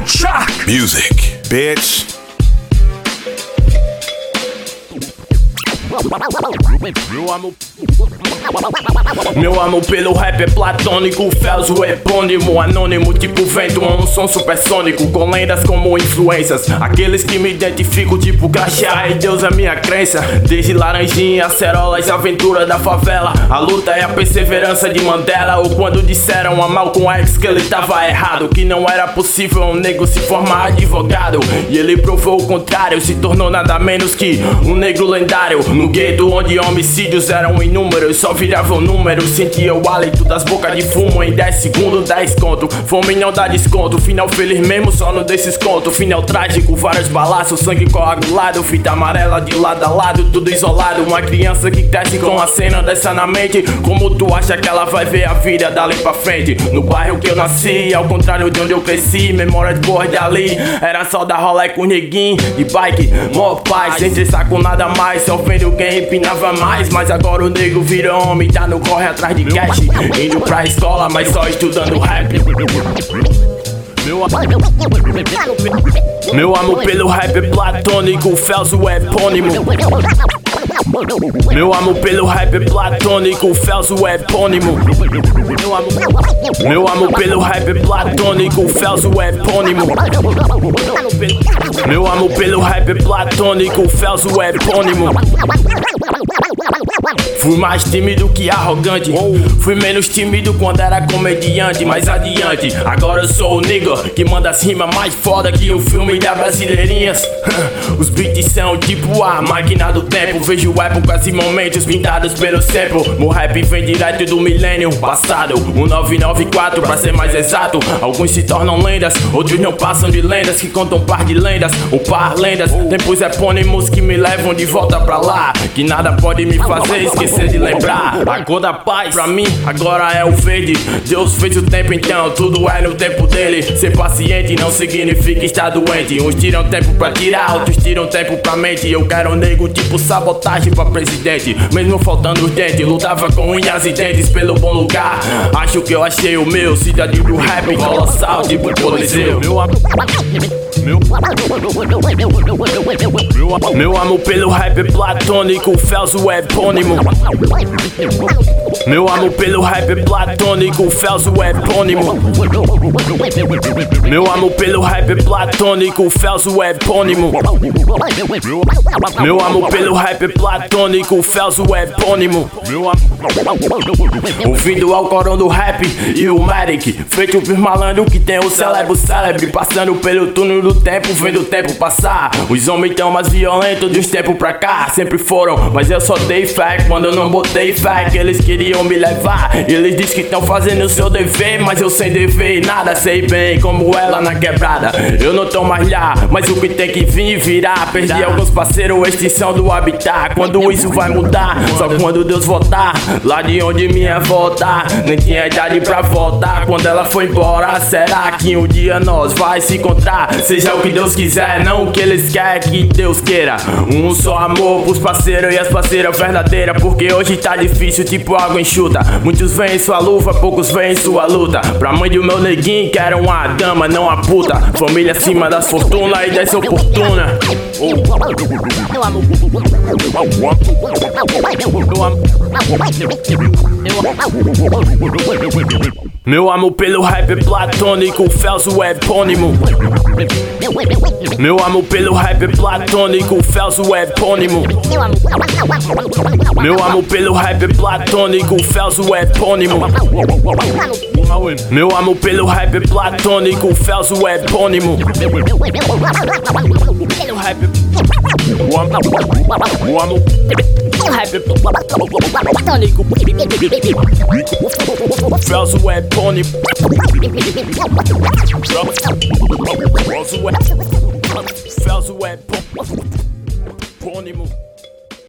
Shock music, bitch. Meu amor pelo rap é platônico, Felzo é epônimo, anônimo tipo vento, um som supersônico, com lendas como influências, aqueles que me identificam tipo crachá, e Deus é minha crença, desde laranjinha, acerolas, aventura da favela, a luta é a perseverança de Mandela, ou quando disseram a Malcolm X que ele tava errado, que não era possível um negro se formar advogado, e ele provou o contrário, se tornou nada menos que um negro lendário, no gueto onde homicídios eram inúmeros, só viravam números, sentia o hálito das bocas de fumo em 10 segundos, 10 conto, fome não dá desconto, final feliz mesmo só no desses conto, final trágico, vários balaços, sangue coagulado, fita amarela de lado a lado, tudo isolado, uma criança que cresce com a cena dessa na mente, como tu acha que ela vai ver a vida dali pra frente, no bairro que eu nasci, ao contrário de onde eu cresci, memória de cor de ali, era só dar rolê com neguinho, de bike, mó paz, sem cessar com nada mais, só vendo quem empinava mais, mas agora o nego vira homem, tá no corre atrás de cash, indo pra escola, mas só estudando rap. Meu amor pelo rap é platônico, Felzo é epônimo. Meu amor pelo rap é platônico, Felzo é epônimo. Meu amor pelo rap é platônico, Felzo é epônimo. Meu amor pelo rap é platônico, Felzo é epônimo. Fui mais tímido que arrogante, fui menos tímido quando era comediante, mais adiante, agora eu sou o nigga que manda as rimas mais foda que o filme da Brasileirinhas. Os beats são tipo a máquina do tempo, vejo épocas e momentos pintados pelo sample. Meu rap vem direto do milênio passado, 1994 pra ser mais exato. Alguns se tornam lendas, outros não passam de lendas, que contam um par de lendas, ou par lendas, tempos epônimos que me levam de volta pra lá, que nada pode me fazer esquecer de lembrar. A cor da paz pra mim agora é o verde, Deus fez o tempo então tudo é no tempo dele. Ser paciente não significa estar doente, uns tiram tempo pra tirar, outros tiram tempo pra mente. Eu quero um nego tipo sabotagem pra presidente, mesmo faltando os dentes, lutava com unhas e dentes pelo bom lugar. Acho que eu achei o meu, cidade do rap colossal tipo Coliseu. Meu amor pelo rap é platônico, Felzo é epônimo. Meu amor pelo rap é platônico, Felzo é epônimo. Meu amor pelo rap é platônico, Felzo é epônimo. Meu amor pelo rap é platônico, Felzo é epônimo. Ouvindo ao corão do rap e o Medic, feito por malandro que tem o célebre, passando pelo túnel do tempo, vendo o tempo passar. Os homens tão mais violentos de uns tempos pra cá, sempre foram, mas eu só dei fé quando eu não botei fé que eles queriam me levar. Eles dizem que estão fazendo o seu dever, mas eu sem dever nada, sei bem como ela na quebrada. Eu não tô mais lá, mas o que tem que vir e virar. Perdi alguns parceiros, extinção do habitat. Quando isso vai mudar? Só quando Deus voltar. Lá de onde minha avó tá, nem tinha idade pra voltar. Quando ela foi embora, será que um dia nós vai se encontrar? Seja o que Deus quiser, não o que eles querem que Deus queira. Um só amor pros parceiros e as parceiras verdadeiras, porque hoje tá difícil tipo água enxuta. Muitos veem em sua luva, poucos veem em sua luta. Pra mãe do meu neguinho quero uma dama, não a puta. Família acima das fortunas e das oportunas. Meu amor pelo rap é platônico, Felzo é epônimo. Meu amor pelo rap é platônico, Felzo é epônimo. Meu amor pelo rap é platônico, Felzo é epônimo. Meu amor pelo rap é platônico, Felzo é epônimo. Felzo é epônimo. Felzo é epônimo.